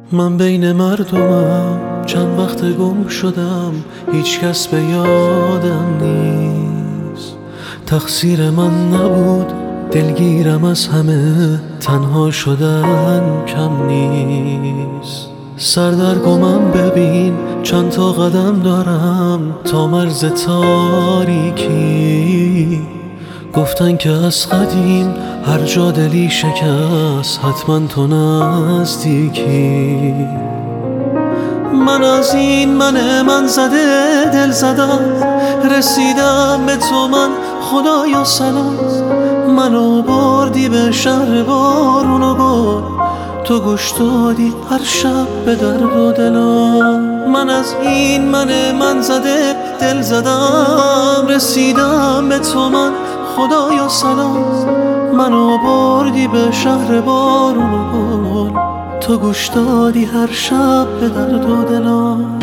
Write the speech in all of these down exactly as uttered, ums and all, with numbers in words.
من بین مردمم چند وقت گم شدم، هیچ کس به یادم نیست. تقصیر من نبود، دلگیرم از همه، تنها شدن کم نیست. سردرگمم ببین چند تا قدم دارم تا مرز تاریکی. گفتن که از قدیم هر جا دلی شکست حتما تو نزدیکی. من از این من من زده دل زدم، رسیدم به تو من خدایا سلام. منو بردی به شهر بارون و گل، تو گوش دادی هر شب به درد و دلم. من از این من من زده دل زدم، رسیدم به تو من خدایا سلام. منو بردی به شهر بارون و گل، تو گوش دادی هر شب به درد و دلم.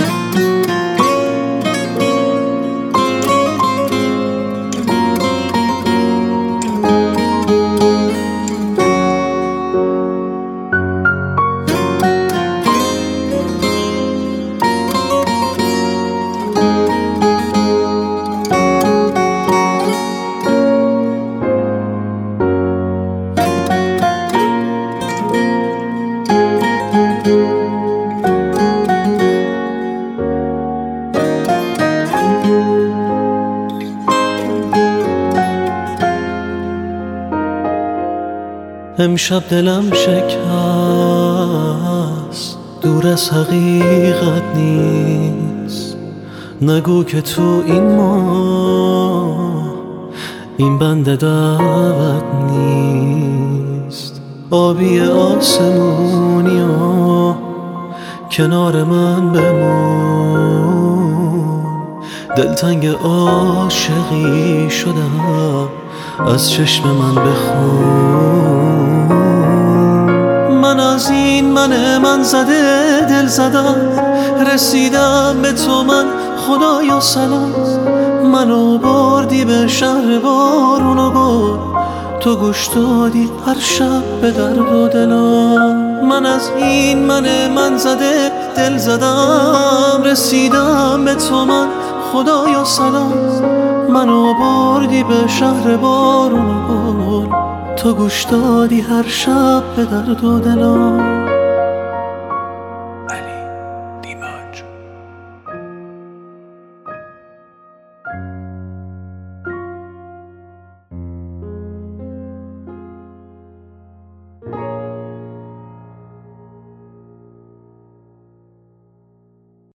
امشب دلم شکست، دور از حقیقت نیست. نگو که تو این ماه این بند دعوت نیست. آبی آسمونی ها کنار من بمون، دلتنگ عاشقی شدم از چشم من بخون. من از این من من زده دل زدم، رسیدم به تو من خدایا سلام. منو بردی به شهر بارون و گل، تو گوش دادی هر شب به درد و دلم. من از این من من زده دل زدم، رسیدم به تو من خدایا سلام. منو بردی به شهر بارون و گل، تو گوش دادی هر شب به درد و دلم.